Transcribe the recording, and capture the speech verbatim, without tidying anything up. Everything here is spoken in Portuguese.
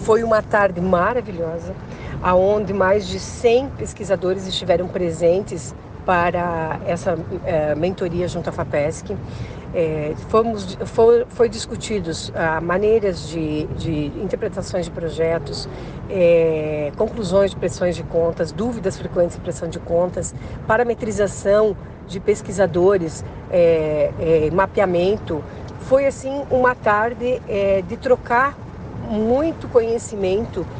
Foi uma tarde maravilhosa, aonde mais de cem pesquisadores estiveram presentes para essa é, mentoria junto à FAPESC. É, fomos, foi, foi discutidos ah, maneiras de, de interpretações de projetos, é, conclusões de pressões de contas, dúvidas frequentes em pressão de contas, parametrização de pesquisadores, é, é, mapeamento. Foi assim uma tarde é, de trocar muito conhecimento